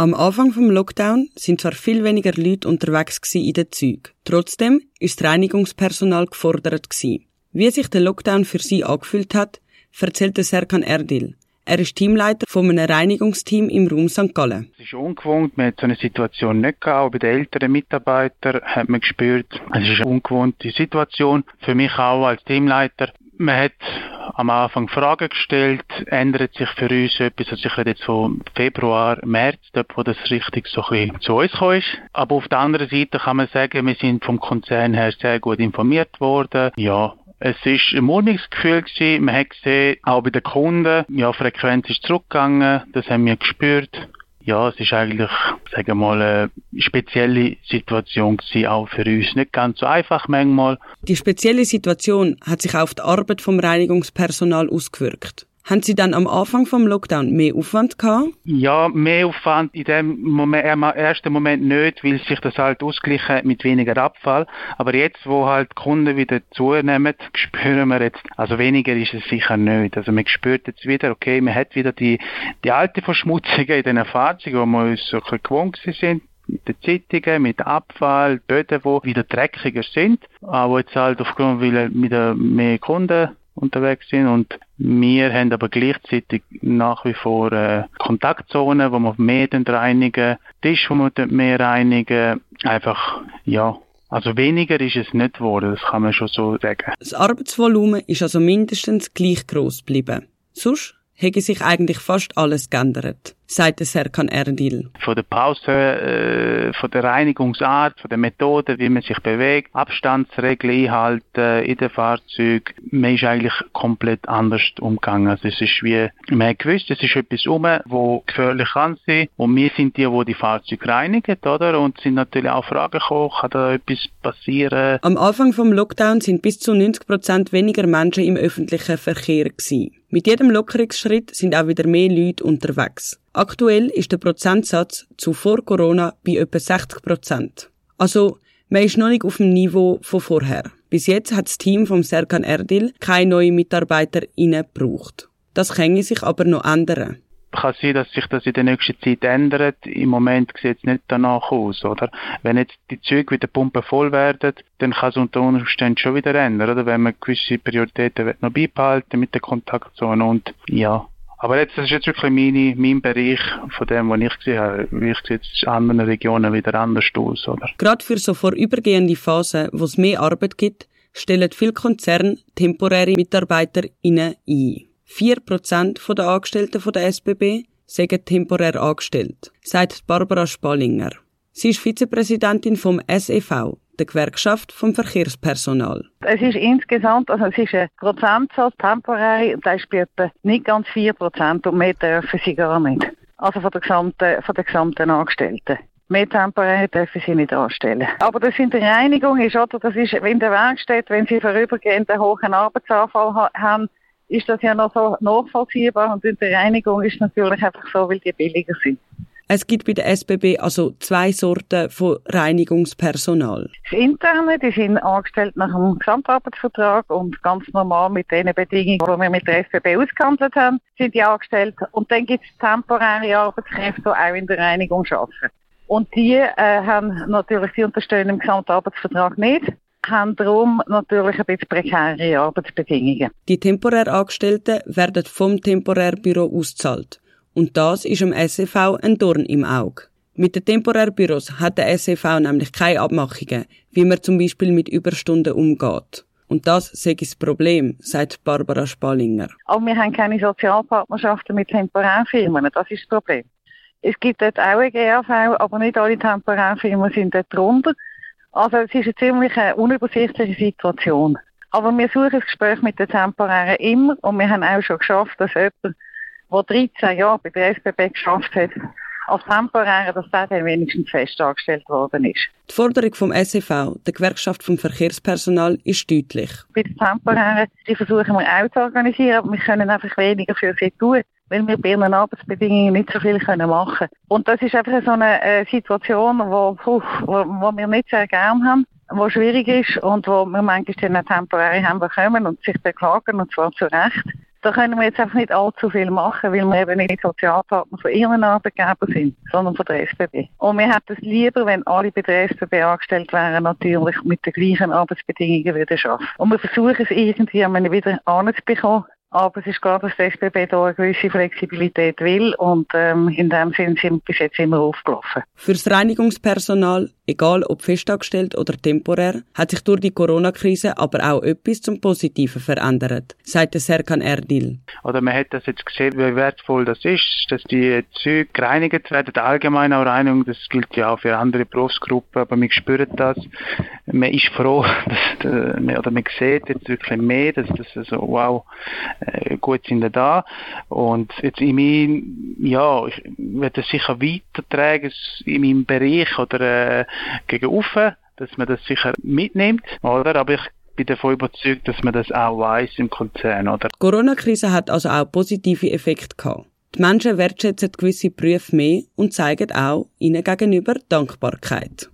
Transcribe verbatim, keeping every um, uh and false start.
Am Anfang vom Lockdown sind zwar viel weniger Leute unterwegs in den Zügen. Trotzdem ist das Reinigungspersonal gefordert gewesen. Wie sich der Lockdown für sie angefühlt hat, erzählt Serkan Erdil. Er ist Teamleiter von einem Reinigungsteam im Raum Sankt Gallen. Es ist ungewohnt, man hat so eine Situation nicht gehabt. Auch bei den älteren Mitarbeitern hat man gespürt, es ist eine ungewohnte Situation. Für mich auch als Teamleiter. Man hat am Anfang Fragen gestellt, ändert sich für uns etwas, also ich rede jetzt von Februar, März, dort, wo das richtig so ein bisschen zu uns gekommen ist. Aber auf der anderen Seite kann man sagen, wir sind vom Konzern her sehr gut informiert worden. Ja, es ist ein mulmiges Gefühl gewesen. Man hat gesehen, auch bei den Kunden, ja, Frequenz ist zurückgegangen, das haben wir gespürt. Ja, es ist eigentlich, sagen wir mal, eine spezielle Situation gewesen, auch für uns. Nicht ganz so einfach manchmal. Die spezielle Situation hat sich auch auf die Arbeit vom Reinigungspersonal ausgewirkt. Haben Sie dann am Anfang vom Lockdown mehr Aufwand gehabt? Ja, mehr Aufwand in dem Moment, im ersten Moment nicht, weil sich das halt ausgleichen hat mit weniger Abfall. Aber jetzt, wo halt die Kunden wieder zunehmen, spüren wir jetzt, also weniger ist es sicher nicht. Also man spürt jetzt wieder, okay, man hat wieder die, die alte Verschmutzungen in den Fahrzeugen, wo wir uns so ein bisschen gewohnt sind. Mit den Zeitungen, mit Abfall, Böden, die wieder dreckiger sind. Aber jetzt halt aufgrund, weil wieder mehr Kunden unterwegs sind und wir haben aber gleichzeitig nach wie vor äh, Kontaktzonen, wo wir mehr reinigen, Tisch, wo wir mehr reinigen, einfach, ja, also weniger ist es nicht geworden, das kann man schon so sagen. Das Arbeitsvolumen ist also mindestens gleich gross geblieben. Sonst hätte sich eigentlich fast alles geändert, sagt Serkan Erdil. Von der Pause, äh, von der Reinigungsart, von der Methode, wie man sich bewegt, Abstandsregeln einhalten in den Fahrzeugen, man ist eigentlich komplett anders umgegangen. Also es ist wie, man hat gewusst, es ist etwas rum, wo gefährlich kann sein, und wir sind die, die die Fahrzeuge reinigen, oder? Und sind natürlich auch Fragen gekommen, kann da etwas passieren? Am Anfang vom Lockdown sind bis zu neunzig Prozent weniger Menschen im öffentlichen Verkehr gewesen. Mit jedem Lockerungsschritt sind auch wieder mehr Leute unterwegs. Aktuell ist der Prozentsatz zu vor Corona bei etwa sechzig Prozent. Also, man ist noch nicht auf dem Niveau von vorher. Bis jetzt hat das Team vom Serkan Erdil keine neuen MitarbeiterInnen gebraucht. Das kann sich aber noch ändern. Es kann sein, dass sich das in der nächsten Zeit ändert. Im Moment sieht es nicht danach aus, oder? Wenn jetzt die Züge wieder Pumpen voll werden, dann kann es unter Umständen schon wieder ändern, oder? Wenn man gewisse Prioritäten noch beibehalten mit der Kontaktzone und, ja. Aber jetzt, das ist jetzt wirklich meine, mein Bereich von dem, was ich gesehen habe. Wie ich sehe, jetzt in anderen Regionen wieder anders aus, oder? Gerade für so vorübergehende Phasen, wo es mehr Arbeit gibt, stellen viele Konzerne temporäre MitarbeiterInnen ein. vier Prozent der Angestellten der S B B sind temporär angestellt, sagt Barbara Spallinger. Sie ist Vizepräsidentin vom S E V, der Gewerkschaft vom Verkehrspersonal. Es ist insgesamt, also es ist ein Prozentsatz temporär, und das ist bei etwa nicht ganz vier Prozent, und mehr dürfen sie gar nicht. Also von der gesamten, von der gesamten Angestellten. Mehr temporär dürfen sie nicht anstellen. Aber das in der Reinigung ist, oder, das ist in der Werkstatt, wenn sie vorübergehend einen hohen Arbeitsanfall ha- haben, ist das ja noch so nachvollziehbar, und in der Reinigung ist es natürlich einfach so, weil die billiger sind. Es gibt bei der S B B also zwei Sorten von Reinigungspersonal. Das Interne, die sind angestellt nach dem Gesamtarbeitsvertrag und ganz normal mit den Bedingungen, die wir mit der S B B ausgehandelt haben, sind die angestellt. Und dann gibt es temporäre Arbeitskräfte, die auch in der Reinigung arbeiten. Und die äh, haben natürlich, die unterstehen im Gesamtarbeitsvertrag nicht, haben darum natürlich ein bisschen prekäre Arbeitsbedingungen. Die temporär Angestellten werden vom Temporärbüro ausgezahlt. Und das ist im S E V ein Dorn im Auge. Mit den Temporärbüros hat der S E V nämlich keine Abmachungen, wie man zum Beispiel mit Überstunden umgeht. Und das sei das Problem, sagt Barbara Spallinger. Aber wir haben keine Sozialpartnerschaften mit Temporärfirmen, das ist das Problem. Es gibt dort auch eine G A V, aber nicht alle Temporärfirmen sind dort drunter. Also es ist eine ziemlich unübersichtliche Situation. Aber wir suchen das Gespräch mit den Temporären immer, und wir haben auch schon geschafft, dass jemand, der dreizehn Jahre bei der S B B geschafft hat, als Temporäre, dass der dann wenigstens fest angestellt worden ist. Die Forderung vom S E V, der Gewerkschaft vom Verkehrspersonal, ist deutlich. Bei den Temporären, die versuchen wir auch zu organisieren, aber wir können einfach weniger für sie tun, weil wir bei ihren Arbeitsbedingungen nicht so viel machen können. Und das ist einfach so eine äh, Situation, wo, wo, wo wir nicht sehr gern haben, wo schwierig ist und wo wir manchmal dann temporäre haben bekommen und sich beklagen, und zwar zu Recht, Da können wir jetzt einfach nicht allzu viel machen, weil wir eben nicht Sozialpartner von ihren Arbeitgebern sind, sondern von der S B B. Und wir hätten es lieber, wenn alle bei der S B B angestellt wären, natürlich mit den gleichen Arbeitsbedingungen würden arbeiten. Und wir versuchen es irgendwie wieder anzubekommen. Aber es ist klar, dass die S B B da eine gewisse Flexibilität will und ähm, in dem Sinn sind wir bis jetzt immer aufgelaufen. Fürs Reinigungspersonal, egal ob festangestellt oder temporär, hat sich durch die Corona-Krise aber auch etwas zum Positiven verändert, sagt Serkan Erdil. Oder man hat das jetzt gesehen, wie wertvoll das ist, dass die Züge gereinigt werden, die allgemeine Reinigung, das gilt ja auch für andere Berufsgruppen, aber man spürt das. Man ist froh, dass, oder man sieht jetzt wirklich mehr, dass das so, wow, gut sind wir da. Und jetzt in meinem, ja, ich werde das sicher weitertragen in meinem Bereich oder äh, gegen offen, dass man das sicher mitnimmt, oder? Aber ich bin davon überzeugt, dass man das auch weiss im Konzern, oder? Die Corona-Krise hat also auch positive Effekte gehabt. Die Menschen wertschätzen gewisse Berufe mehr und zeigen auch ihnen gegenüber Dankbarkeit.